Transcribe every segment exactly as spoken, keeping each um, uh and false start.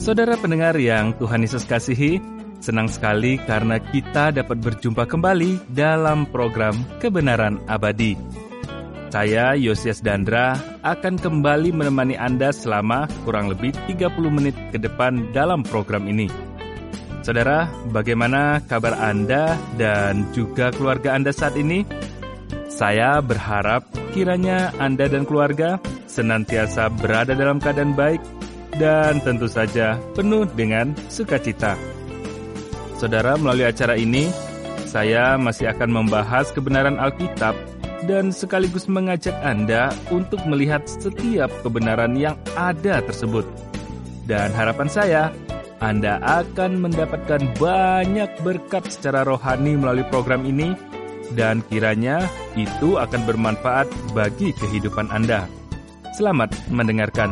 Saudara pendengar yang Tuhan Yesus kasihi, senang sekali karena kita dapat berjumpa kembali dalam program Kebenaran Abadi. Saya, Yosias Dandra, akan kembali menemani Anda selama kurang lebih tiga puluh menit ke depan dalam program ini. Saudara, bagaimana kabar Anda dan juga keluarga Anda saat ini? Saya berharap kiranya Anda dan keluarga senantiasa berada dalam keadaan baik dan tentu saja penuh dengan sukacita. Saudara, melalui acara ini, saya masih akan membahas kebenaran Alkitab dan sekaligus mengajak Anda untuk melihat setiap kebenaran yang ada tersebut. Dan harapan saya, Anda akan mendapatkan banyak berkat secara rohani melalui program ini, dan kiranya itu akan bermanfaat bagi kehidupan Anda. Selamat mendengarkan.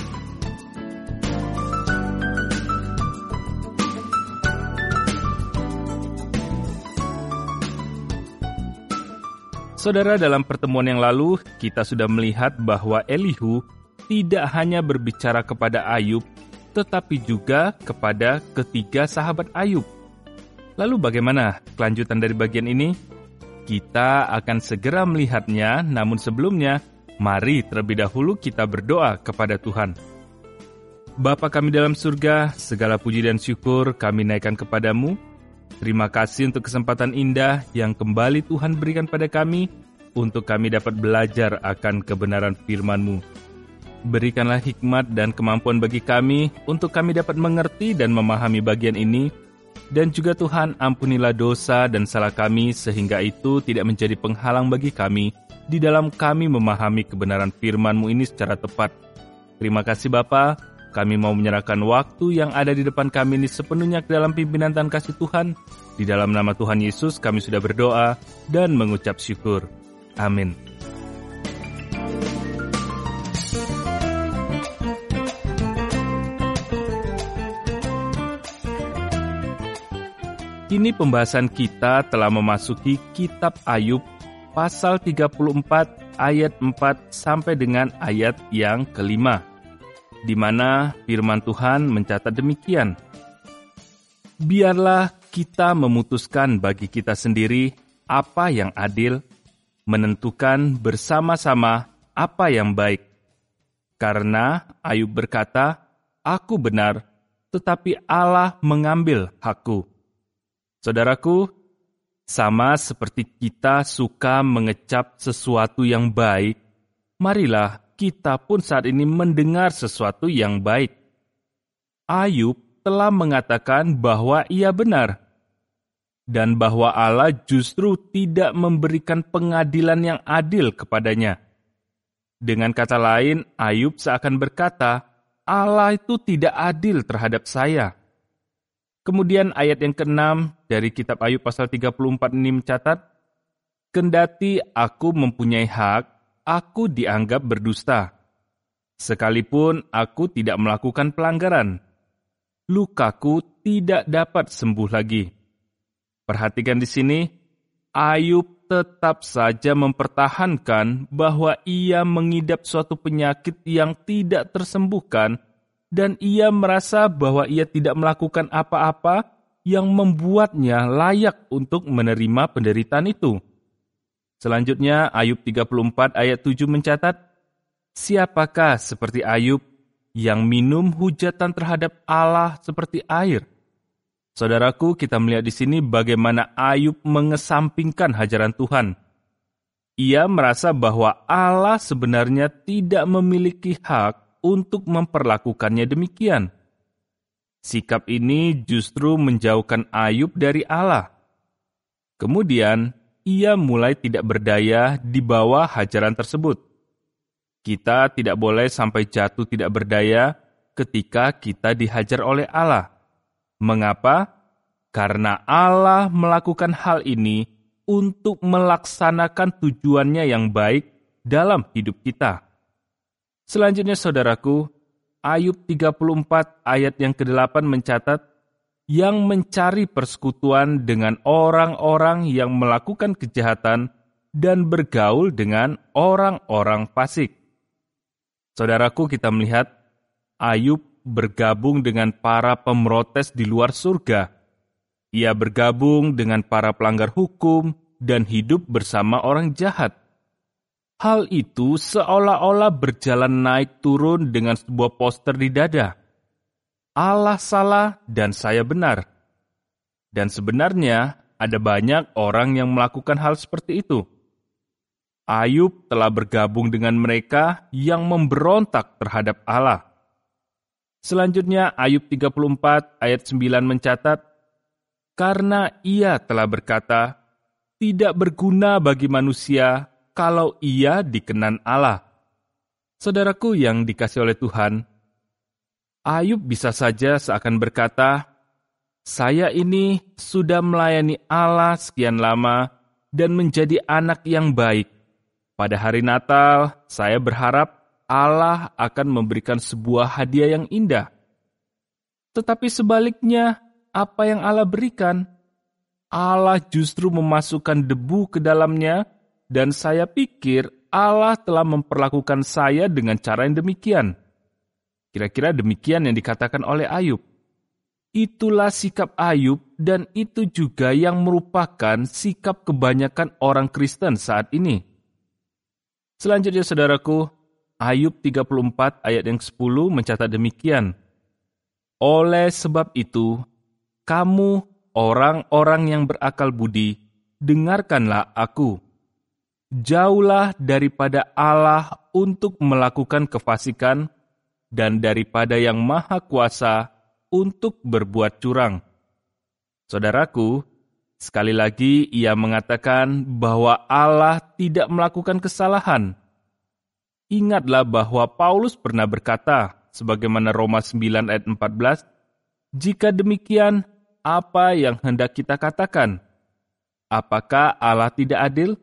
Saudara, dalam pertemuan yang lalu, kita sudah melihat bahwa Elihu tidak hanya berbicara kepada Ayub, tetapi juga kepada ketiga sahabat Ayub. Lalu bagaimana kelanjutan dari bagian ini? Kita akan segera melihatnya, namun sebelumnya, mari terlebih dahulu kita berdoa kepada Tuhan. Bapa kami dalam surga, segala puji dan syukur kami naikkan kepadamu. Terima kasih untuk kesempatan indah yang kembali Tuhan berikan pada kami, untuk kami dapat belajar akan kebenaran firman-Mu. Berikanlah hikmat dan kemampuan bagi kami, untuk kami dapat mengerti dan memahami bagian ini, dan juga Tuhan, ampunilah dosa dan salah kami, sehingga itu tidak menjadi penghalang bagi kami, di dalam kami memahami kebenaran firman-Mu ini secara tepat. Terima kasih Bapa, kami mau menyerahkan waktu yang ada di depan kami ini sepenuhnya ke dalam pimpinan dan kasih Tuhan. Di dalam nama Tuhan Yesus kami sudah berdoa dan mengucap syukur. Amin. Kini pembahasan kita telah memasuki kitab Ayub pasal tiga puluh empat ayat empat sampai dengan ayat yang kelima, di mana firman Tuhan mencatat demikian. Biarlah kita memutuskan bagi kita sendiri apa yang adil, menentukan bersama-sama apa yang baik. Karena Ayub berkata, aku benar, tetapi Allah mengambil hakku. Saudaraku, sama seperti kita suka mengecap sesuatu yang baik, marilah kita pun saat ini mendengar sesuatu yang baik. Ayub telah mengatakan bahwa ia benar, dan bahwa Allah justru tidak memberikan pengadilan yang adil kepadanya. Dengan kata lain, Ayub seakan berkata, Allah itu tidak adil terhadap saya. Kemudian ayat yang keenam dari kitab Ayub pasal tiga puluh empat ini mencatat, kendati aku mempunyai hak, aku dianggap berdusta. Sekalipun aku tidak melakukan pelanggaran, lukaku tidak dapat sembuh lagi. Perhatikan di sini, Ayub tetap saja mempertahankan bahwa ia mengidap suatu penyakit yang tidak tersembuhkan, dan ia merasa bahwa ia tidak melakukan apa-apa yang membuatnya layak untuk menerima penderitaan itu. Selanjutnya, Ayub tiga puluh empat ayat tujuh mencatat, siapakah seperti Ayub yang minum hujatan terhadap Allah seperti air? Saudaraku, kita melihat di sini bagaimana Ayub mengesampingkan hajaran Tuhan. Ia merasa bahwa Allah sebenarnya tidak memiliki hak untuk memperlakukannya demikian. Sikap ini justru menjauhkan Ayub dari Allah. Kemudian, ia mulai tidak berdaya di bawah hajaran tersebut. Kita tidak boleh sampai jatuh tidak berdaya ketika kita dihajar oleh Allah. Mengapa? Karena Allah melakukan hal ini untuk melaksanakan tujuannya yang baik dalam hidup kita. Selanjutnya saudaraku, Ayub tiga puluh empat ayat yang kedelapan mencatat, yang mencari persekutuan dengan orang-orang yang melakukan kejahatan dan bergaul dengan orang-orang fasik. Saudaraku, kita melihat Ayub bergabung dengan para pemrotes di luar surga. Ia bergabung dengan para pelanggar hukum dan hidup bersama orang jahat. Hal itu seolah-olah berjalan naik turun dengan sebuah poster di dada. Allah salah dan saya benar. Dan sebenarnya ada banyak orang yang melakukan hal seperti itu. Ayub telah bergabung dengan mereka yang memberontak terhadap Allah. Selanjutnya Ayub tiga puluh empat ayat sembilan mencatat, karena ia telah berkata, tidak berguna bagi manusia kalau ia dikenan Allah. Saudaraku yang dikasihi oleh Tuhan, Ayub bisa saja seakan berkata, saya ini sudah melayani Allah sekian lama dan menjadi anak yang baik. Pada hari Natal, saya berharap Allah akan memberikan sebuah hadiah yang indah. Tetapi sebaliknya, apa yang Allah berikan? Allah justru memasukkan debu ke dalamnya, dan saya pikir Allah telah memperlakukan saya dengan cara yang demikian. Kira-kira demikian yang dikatakan oleh Ayub. Itulah sikap Ayub, dan itu juga yang merupakan sikap kebanyakan orang Kristen saat ini. Selanjutnya saudaraku, Ayub tiga puluh empat ayat yang sepuluh mencatat demikian. Oleh sebab itu, kamu orang-orang yang berakal budi, dengarkanlah aku. Jauhlah daripada Allah untuk melakukan kefasikan, dan daripada yang maha kuasa untuk berbuat curang. Saudaraku, sekali lagi ia mengatakan bahwa Allah tidak melakukan kesalahan. Ingatlah bahwa Paulus pernah berkata, sebagaimana Roma sembilan ayat empat belas, jika demikian, apa yang hendak kita katakan? Apakah Allah tidak adil?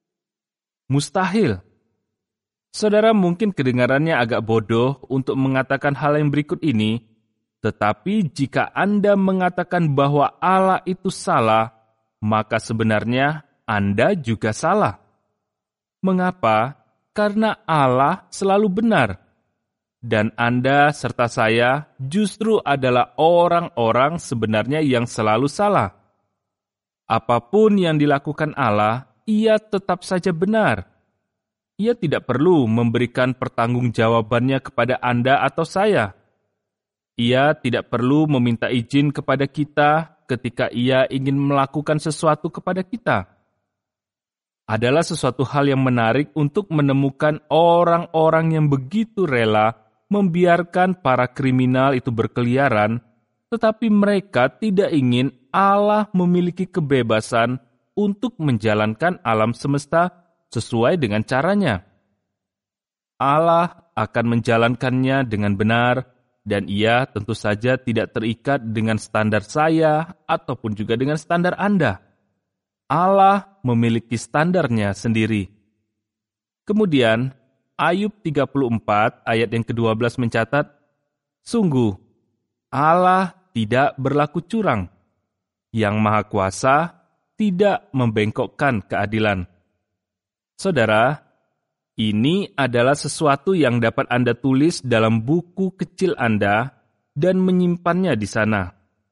Mustahil. Saudara mungkin kedengarannya agak bodoh untuk mengatakan hal yang berikut ini, tetapi jika Anda mengatakan bahwa Allah itu salah, maka sebenarnya Anda juga salah. Mengapa? Karena Allah selalu benar. Dan Anda serta saya justru adalah orang-orang sebenarnya yang selalu salah. Apapun yang dilakukan Allah, ia tetap saja benar. Ia tidak perlu memberikan pertanggungjawabannya kepada Anda atau saya. Ia tidak perlu meminta izin kepada kita ketika ia ingin melakukan sesuatu kepada kita. Adalah sesuatu hal yang menarik untuk menemukan orang-orang yang begitu rela membiarkan para kriminal itu berkeliaran, tetapi mereka tidak ingin Allah memiliki kebebasan untuk menjalankan alam semesta sesuai dengan caranya. Allah akan menjalankannya dengan benar, dan ia tentu saja tidak terikat dengan standar saya ataupun juga dengan standar Anda. Allah memiliki standarnya sendiri. Kemudian, Ayub tiga puluh empat ayat yang kedua belas mencatat, sungguh, Allah tidak berlaku curang. Yang Maha Kuasa tidak membengkokkan keadilan. Saudara, ini adalah sesuatu yang dapat Anda tulis dalam buku kecil Anda dan menyimpannya di sana.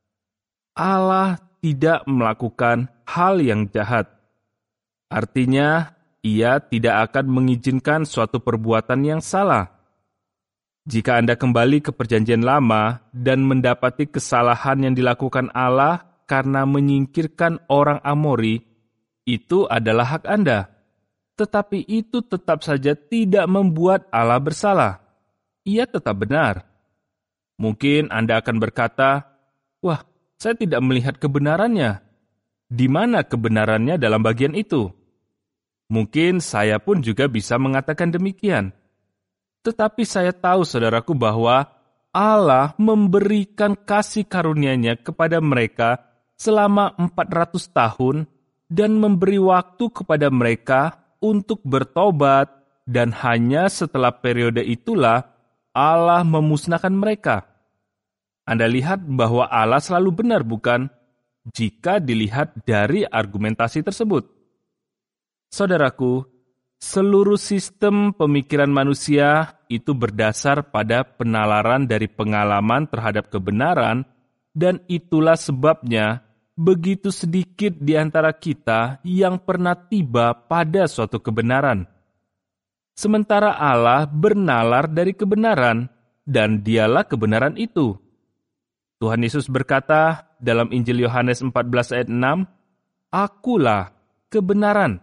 Allah tidak melakukan hal yang jahat. Artinya, ia tidak akan mengizinkan suatu perbuatan yang salah. Jika Anda kembali ke Perjanjian Lama dan mendapati kesalahan yang dilakukan Allah karena menyingkirkan orang Amori, itu adalah hak Anda. Tetapi itu tetap saja tidak membuat Allah bersalah. Ia tetap benar. Mungkin Anda akan berkata, wah, saya tidak melihat kebenarannya. Di mana kebenarannya dalam bagian itu? Mungkin saya pun juga bisa mengatakan demikian. Tetapi saya tahu, saudaraku, bahwa Allah memberikan kasih karunia-Nya kepada mereka selama empat ratus tahun dan memberi waktu kepada mereka untuk bertobat, dan hanya setelah periode itulah Allah memusnahkan mereka. Anda lihat bahwa Allah selalu benar, bukan? Jika dilihat dari argumentasi tersebut. Saudaraku, Seluruh sistem pemikiran manusia itu berdasar pada penalaran dari pengalaman terhadap kebenaran, dan itulah sebabnya begitu sedikit di antara kita yang pernah tiba pada suatu kebenaran. Sementara Allah bernalar dari kebenaran, dan dialah kebenaran itu. Tuhan Yesus berkata dalam Injil Yohanes empat belas ayat enam, "Akulah kebenaran."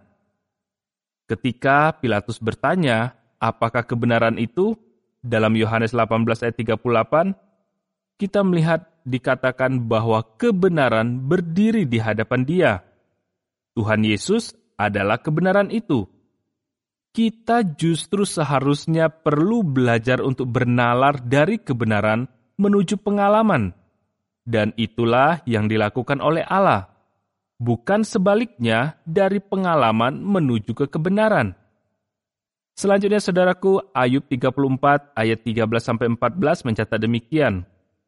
Ketika Pilatus bertanya, apakah kebenaran itu? Dalam Yohanes delapan belas ayat tiga puluh delapan, kita melihat dikatakan bahwa kebenaran berdiri di hadapan Dia. Tuhan Yesus adalah kebenaran itu. Kita justru seharusnya perlu belajar untuk bernalar dari kebenaran menuju pengalaman. Dan itulah yang dilakukan oleh Allah. Bukan sebaliknya dari pengalaman menuju ke kebenaran. Selanjutnya saudaraku, Ayub tiga puluh empat ayat tiga belas sampai empat belas mencatat demikian.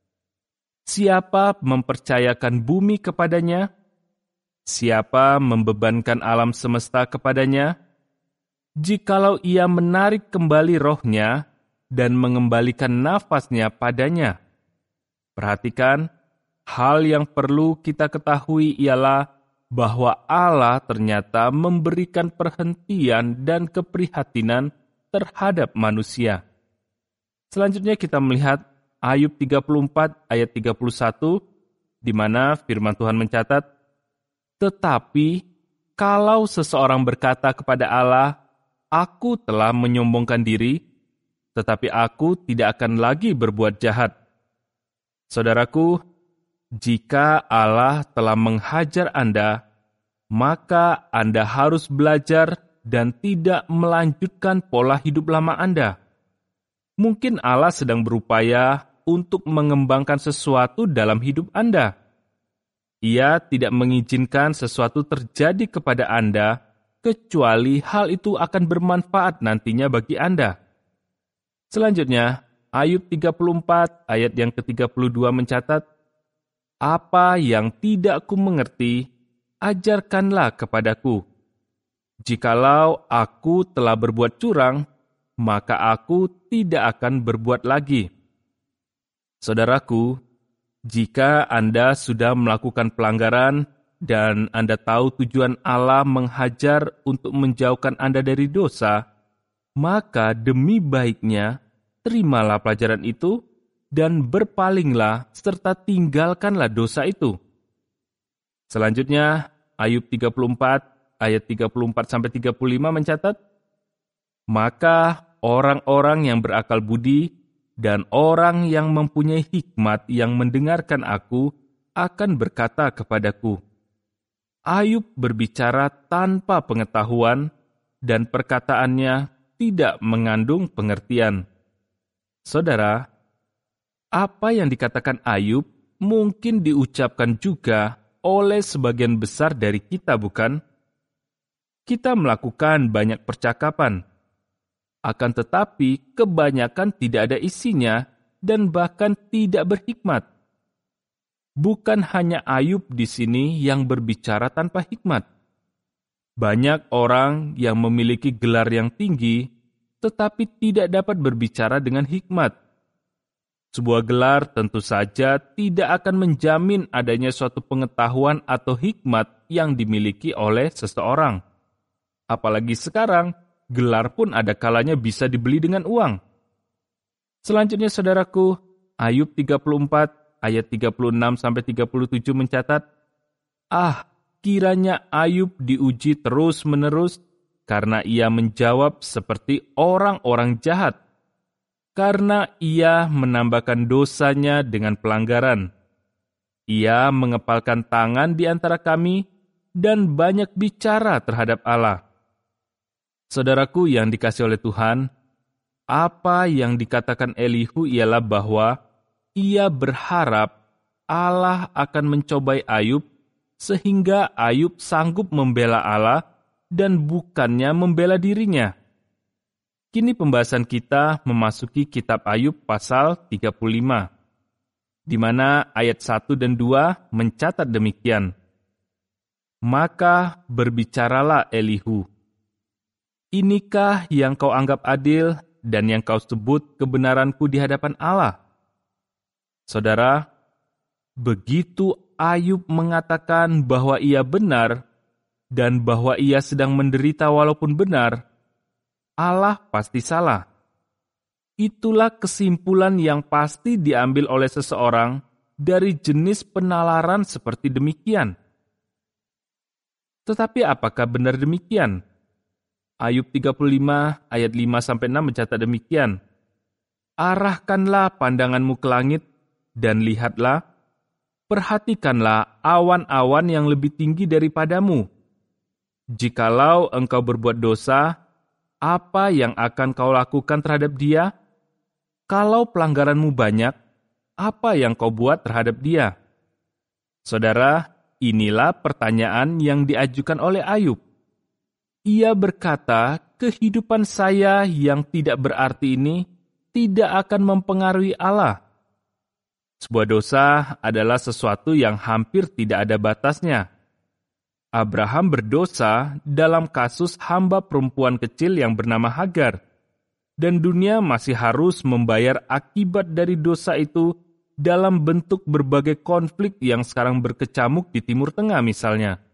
Siapa mempercayakan bumi kepadanya? Siapa membebankan alam semesta kepadanya? Jikalau ia menarik kembali rohnya dan mengembalikan nafasnya padanya. Perhatikan, hal yang perlu kita ketahui ialah bahwa Allah ternyata memberikan perhentian dan keprihatinan terhadap manusia. Selanjutnya kita melihat Ayub tiga puluh empat ayat tiga puluh satu, di mana firman Tuhan mencatat, "Tetapi kalau seseorang berkata kepada Allah, Aku telah menyombongkan diri, tetapi aku tidak akan lagi berbuat jahat." Saudaraku, jika Allah telah menghajar Anda, maka Anda harus belajar dan tidak melanjutkan pola hidup lama Anda. Mungkin Allah sedang berupaya untuk mengembangkan sesuatu dalam hidup Anda. Ia tidak mengizinkan sesuatu terjadi kepada Anda, kecuali hal itu akan bermanfaat nantinya bagi Anda. Selanjutnya, Ayub tiga puluh empat ayat yang ke tiga puluh dua mencatat, "Apa yang tidak ku mengerti, ajarkanlah kepadaku. Jikalau aku telah berbuat curang, maka aku tidak akan berbuat lagi." Saudaraku, jika Anda sudah melakukan pelanggaran dan Anda tahu tujuan Allah menghajar untuk menjauhkan Anda dari dosa, maka demi baiknya terimalah pelajaran itu dan berpalinglah serta tinggalkanlah dosa itu. Selanjutnya, Ayub tiga puluh empat ayat tiga puluh empat sampai tiga puluh lima mencatat, "Maka orang-orang yang berakal budi dan orang yang mempunyai hikmat yang mendengarkan aku akan berkata kepadaku, Ayub berbicara tanpa pengetahuan dan perkataannya tidak mengandung pengertian." Saudara, apa yang dikatakan Ayub mungkin diucapkan juga oleh sebagian besar dari kita, bukan? Kita melakukan banyak percakapan, akan tetapi kebanyakan tidak ada isinya dan bahkan tidak berhikmat. Bukan hanya Ayub di sini yang berbicara tanpa hikmat. Banyak orang yang memiliki gelar yang tinggi, tetapi tidak dapat berbicara dengan hikmat. Sebuah gelar tentu saja tidak akan menjamin adanya suatu pengetahuan atau hikmat yang dimiliki oleh seseorang. Apalagi sekarang, gelar pun ada kalanya bisa dibeli dengan uang. Selanjutnya saudaraku, Ayub tiga puluh empat ayat tiga puluh enam sampai tiga puluh tujuh mencatat, "Ah, kiranya Ayub diuji terus-menerus karena ia menjawab seperti orang-orang jahat, karena ia menambahkan dosanya dengan pelanggaran. Ia mengepalkan tangan di antara kami dan banyak bicara terhadap Allah." Saudaraku yang dikasihi oleh Tuhan, apa yang dikatakan Elihu ialah bahwa ia berharap Allah akan mencobai Ayub sehingga Ayub sanggup membela Allah dan bukannya membela dirinya. Kini pembahasan kita memasuki kitab Ayub pasal tiga puluh lima, di mana ayat satu dan dua mencatat demikian. "Maka berbicaralah Elihu, Inikah yang kau anggap adil dan yang kau sebut kebenaranku di hadapan Allah? Saudara, begitu Ayub mengatakan bahwa ia benar dan bahwa ia sedang menderita walaupun benar, Allah pasti salah. Itulah kesimpulan yang pasti diambil oleh seseorang dari jenis penalaran seperti demikian. Tetapi apakah benar demikian? Ayub tiga puluh lima ayat lima sampai enam mencatat demikian. Arahkanlah pandanganmu ke langit dan lihatlah, perhatikanlah awan-awan yang lebih tinggi daripadamu. Jikalau engkau berbuat dosa, apa yang akan kau lakukan terhadap dia? Kalau pelanggaranmu banyak, apa yang kau buat terhadap dia? Saudara, inilah pertanyaan yang diajukan oleh Ayub. Ia berkata, kehidupan saya yang tidak berarti ini tidak akan mempengaruhi Allah. Sebuah dosa adalah sesuatu yang hampir tidak ada batasnya. Abraham berdosa dalam kasus hamba perempuan kecil yang bernama Hagar, dan dunia masih harus membayar akibat dari dosa itu dalam bentuk berbagai konflik yang sekarang berkecamuk di Timur Tengah misalnya.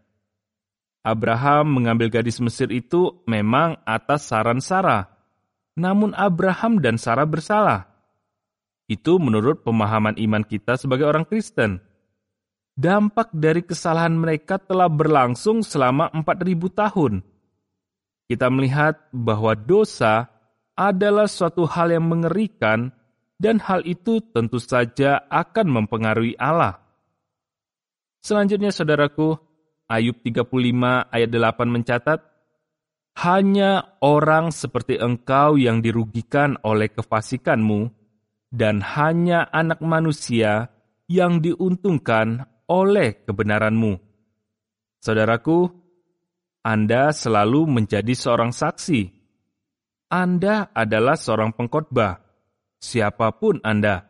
Abraham mengambil gadis Mesir itu memang atas saran Sarah, namun Abraham dan Sarah bersalah. Itu menurut pemahaman iman kita sebagai orang Kristen. Dampak dari kesalahan mereka telah berlangsung selama empat ribu tahun. Kita melihat bahwa dosa adalah suatu hal yang mengerikan dan hal itu tentu saja akan mempengaruhi Allah. Selanjutnya, saudaraku, Ayub tiga puluh lima ayat delapan mencatat, hanya orang seperti engkau yang dirugikan oleh kefasikanmu, dan hanya anak manusia yang diuntungkan oleh kebenaranmu. Saudaraku, Anda selalu menjadi seorang saksi. Anda adalah seorang pengkhotbah, siapapun Anda.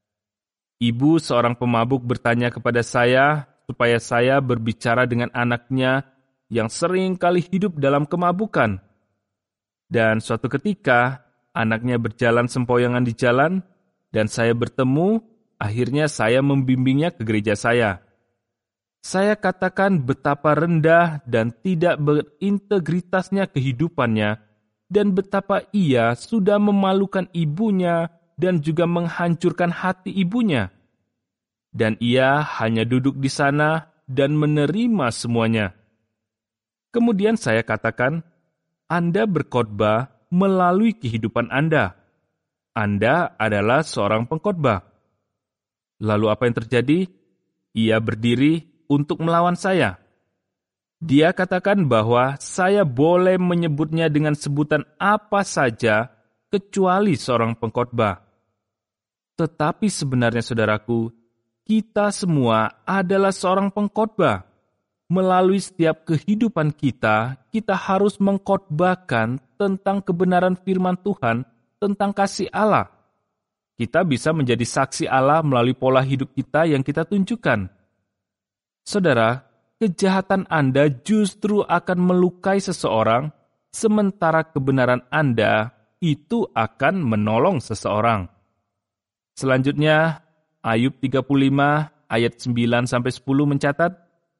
Ibu seorang pemabuk bertanya kepada saya supaya saya berbicara dengan anaknya yang sering kali hidup dalam kemabukan. Dan suatu ketika, anaknya berjalan sempoyongan di jalan, dan saya bertemu, akhirnya saya membimbingnya ke gereja saya. Saya katakan betapa rendah dan tidak berintegritasnya kehidupannya, dan betapa ia sudah memalukan ibunya dan juga menghancurkan hati ibunya. Dan ia hanya duduk di sana dan menerima semuanya. Kemudian saya katakan, Anda berkhotbah melalui kehidupan Anda. Anda adalah seorang pengkhotbah. Lalu apa yang terjadi? Ia berdiri untuk melawan saya. Dia katakan bahwa saya boleh menyebutnya dengan sebutan apa saja kecuali seorang pengkhotbah. Tetapi sebenarnya, saudaraku, kita semua adalah seorang pengkhotbah. Melalui setiap kehidupan kita, kita harus mengkhotbahkan tentang kebenaran firman Tuhan, tentang kasih Allah. Kita bisa menjadi saksi Allah melalui pola hidup kita yang kita tunjukkan. Saudara, kejahatan Anda justru akan melukai seseorang, sementara kebenaran Anda itu akan menolong seseorang. Selanjutnya, Ayub tiga puluh lima ayat sembilan sampai sepuluh mencatat,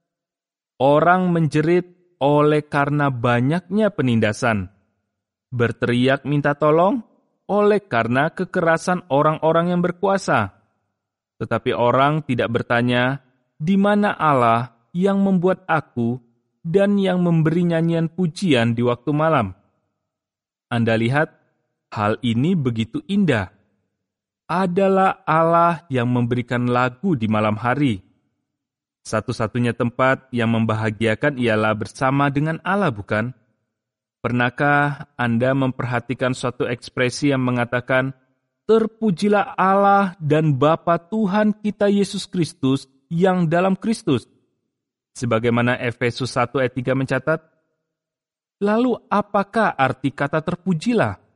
orang menjerit oleh karena banyaknya penindasan, berteriak minta tolong oleh karena kekerasan orang-orang yang berkuasa. Tetapi orang tidak bertanya, di mana Allah yang membuat aku dan yang memberi nyanyian pujian di waktu malam? Anda lihat, hal ini begitu indah. Adalah Allah yang memberikan lagu di malam hari. Satu-satunya tempat yang membahagiakan ialah bersama dengan Allah, bukan? Pernahkah Anda memperhatikan suatu ekspresi yang mengatakan, terpujilah Allah dan Bapa Tuhan kita Yesus Kristus yang dalam Kristus? Sebagaimana Efesus satu ayat tiga mencatat, lalu apakah arti kata terpujilah?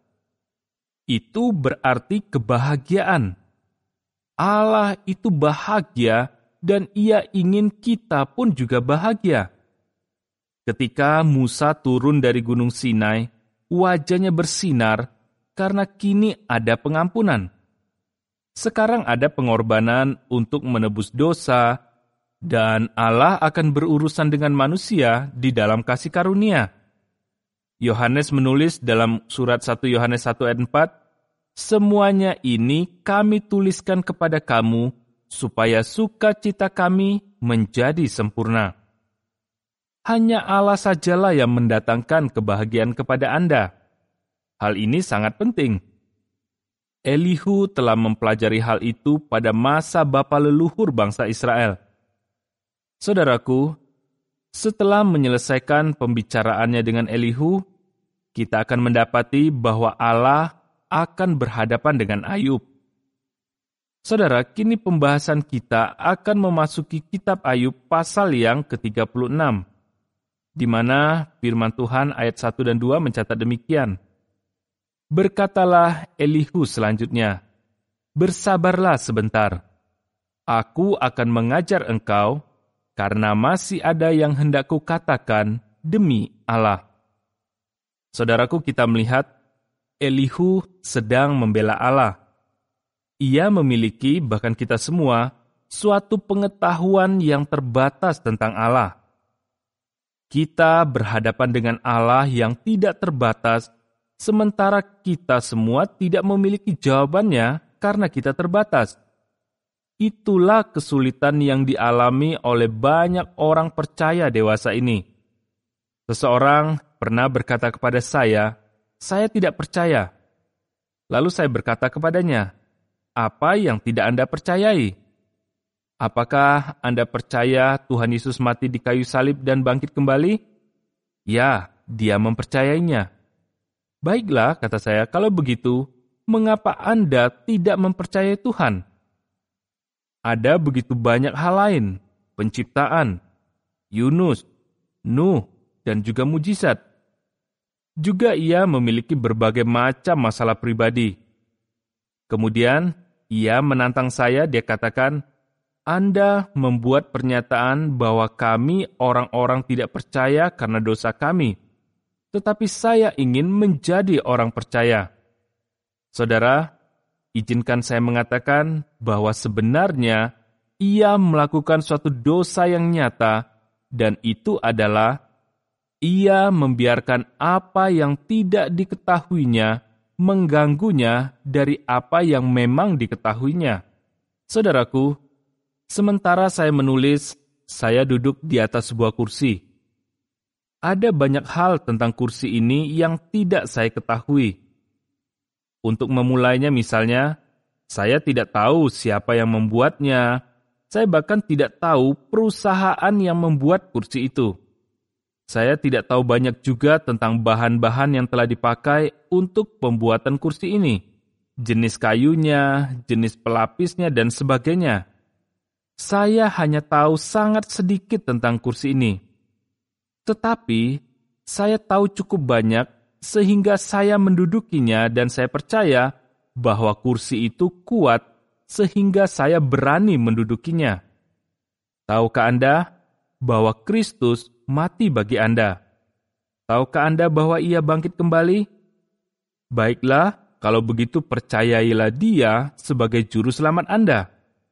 Itu berarti kebahagiaan. Allah itu bahagia dan ia ingin kita pun juga bahagia. Ketika Musa turun dari Gunung Sinai, wajahnya bersinar karena kini ada pengampunan. Sekarang ada pengorbanan untuk menebus dosa, dan Allah akan berurusan dengan manusia di dalam kasih karunia. Yohanes menulis dalam surat satu Yohanes satu ayat empat, "Semuanya ini kami tuliskan kepada kamu, supaya sukacita kami menjadi sempurna." Hanya Allah sajalah yang mendatangkan kebahagiaan kepada Anda. Hal ini sangat penting. Elihu telah mempelajari hal itu pada masa bapa leluhur bangsa Israel. Saudaraku, setelah menyelesaikan pembicaraannya dengan Elihu, kita akan mendapati bahwa Allah akan berhadapan dengan Ayub. Saudara, kini pembahasan kita akan memasuki kitab Ayub pasal yang ke tiga puluh enam, di mana firman Tuhan ayat satu dan dua mencatat demikian. Berkatalah Elihu selanjutnya, "Bersabarlah sebentar. Aku akan mengajar engkau, karena masih ada yang hendak kukatakan demi Allah." Saudaraku, kita melihat Elihu sedang membela Allah. Ia memiliki, bahkan kita semua, suatu pengetahuan yang terbatas tentang Allah. Kita berhadapan dengan Allah yang tidak terbatas, sementara kita semua tidak memiliki jawabannya karena kita terbatas. Itulah kesulitan yang dialami oleh banyak orang percaya dewasa ini. Seseorang pernah berkata kepada saya, "Saya tidak percaya." Lalu saya berkata kepadanya, "Apa yang tidak Anda percayai? Apakah Anda percaya Tuhan Yesus mati di kayu salib dan bangkit kembali?" "Ya, dia mempercayainya." "Baiklah," kata saya, "kalau begitu, mengapa Anda tidak mempercayai Tuhan?" Ada begitu banyak hal lain, penciptaan, Yunus, Nuh, dan juga mujizat. Juga ia memiliki berbagai macam masalah pribadi. Kemudian, ia menantang saya, dia katakan, "Anda membuat pernyataan bahwa kami orang-orang tidak percaya karena dosa kami. Tetapi saya ingin menjadi orang percaya." Saudara, izinkan saya mengatakan bahwa sebenarnya ia melakukan suatu dosa yang nyata, dan itu adalah ia membiarkan apa yang tidak diketahuinya mengganggunya dari apa yang memang diketahuinya. Saudaraku, sementara saya menulis, saya duduk di atas sebuah kursi. Ada banyak hal tentang kursi ini yang tidak saya ketahui. Untuk memulainya misalnya, saya tidak tahu siapa yang membuatnya. Saya bahkan tidak tahu perusahaan yang membuat kursi itu. Saya tidak tahu banyak juga tentang bahan-bahan yang telah dipakai untuk pembuatan kursi ini. Jenis kayunya, jenis pelapisnya, dan sebagainya. Saya hanya tahu sangat sedikit tentang kursi ini. Tetapi, saya tahu cukup banyak sehingga saya mendudukinya dan saya percaya bahwa kursi itu kuat sehingga saya berani mendudukinya. Tahukah Anda bahwa Kristus mati bagi Anda? Tahukah Anda bahwa Ia bangkit kembali? Baiklah, kalau begitu percayailah Dia sebagai juru selamat Anda.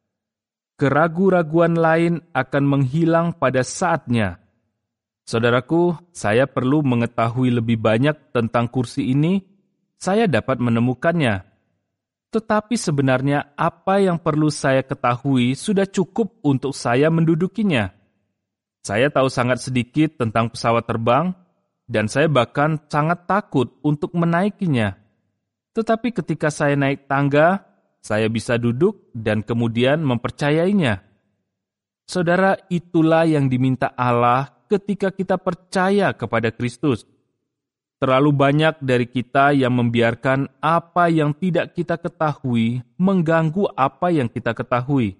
Keraguan-raguan lain akan menghilang pada saatnya. Saudaraku, saya perlu mengetahui lebih banyak tentang kursi ini, saya dapat menemukannya. Tetapi sebenarnya apa yang perlu saya ketahui sudah cukup untuk saya mendudukinya. Saya tahu sangat sedikit tentang pesawat terbang, dan saya bahkan sangat takut untuk menaikinya. Tetapi ketika saya naik tangga, saya bisa duduk dan kemudian mempercayainya. Saudara, itulah yang diminta Allah ketika kita percaya kepada Kristus. Terlalu banyak dari kita yang membiarkan apa yang tidak kita ketahui mengganggu apa yang kita ketahui.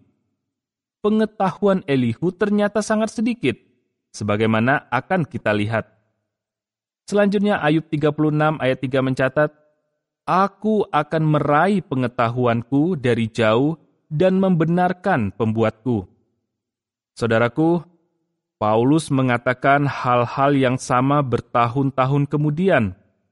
Pengetahuan Elihu ternyata sangat sedikit, sebagaimana akan kita lihat. Selanjutnya Ayub tiga puluh enam ayat tiga mencatat, "Aku akan meraih pengetahuanku dari jauh dan membenarkan pembuatku." Saudaraku, Paulus mengatakan hal-hal yang sama bertahun-tahun kemudian.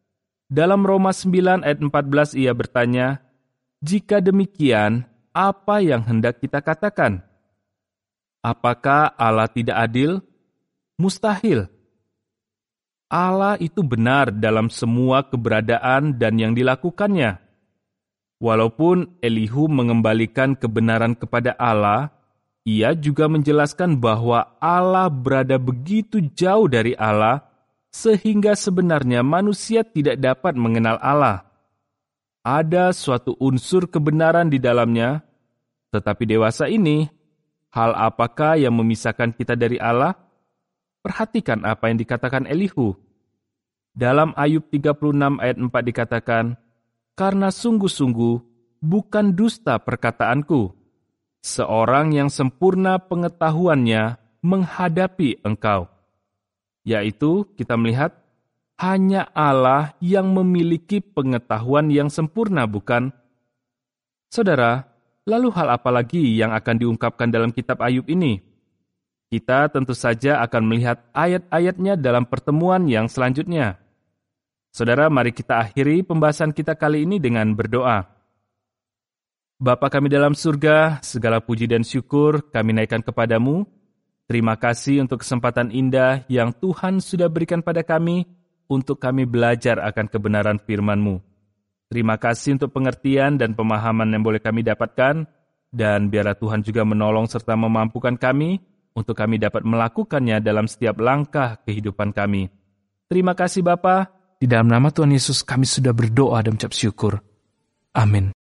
Dalam Roma sembilan ayat empat belas ia bertanya, "Jika demikian, apa yang hendak kita katakan? Apakah Allah tidak adil? Mustahil. Allah itu benar dalam semua keberadaan dan yang dilakukannya. Walaupun Elihu mengembalikan kebenaran kepada Allah, ia juga menjelaskan bahwa Allah berada begitu jauh dari Allah, sehingga sebenarnya manusia tidak dapat mengenal Allah. Ada suatu unsur kebenaran di dalamnya, tetapi dewasa ini, hal apakah yang memisahkan kita dari Allah? Perhatikan apa yang dikatakan Elihu. Dalam Ayub tiga puluh enam ayat empat dikatakan, "Karena sungguh-sungguh bukan dusta perkataanku. Seorang yang sempurna pengetahuannya menghadapi engkau." Yaitu kita melihat hanya Allah yang memiliki pengetahuan yang sempurna, bukan? Saudara, lalu hal apa lagi yang akan diungkapkan dalam kitab Ayub ini? Kita tentu saja akan melihat ayat-ayatnya dalam pertemuan yang selanjutnya. Saudara, mari kita akhiri pembahasan kita kali ini dengan berdoa. Bapa kami dalam surga, segala puji dan syukur kami naikkan kepadamu. Terima kasih untuk kesempatan indah yang Tuhan sudah berikan pada kami untuk kami belajar akan kebenaran firman-Mu. Terima kasih untuk pengertian dan pemahaman yang boleh kami dapatkan, dan biarlah Tuhan juga menolong serta memampukan kami untuk kami dapat melakukannya dalam setiap langkah kehidupan kami. Terima kasih Bapa, di dalam nama Tuhan Yesus kami sudah berdoa dan mengucap syukur. Amin.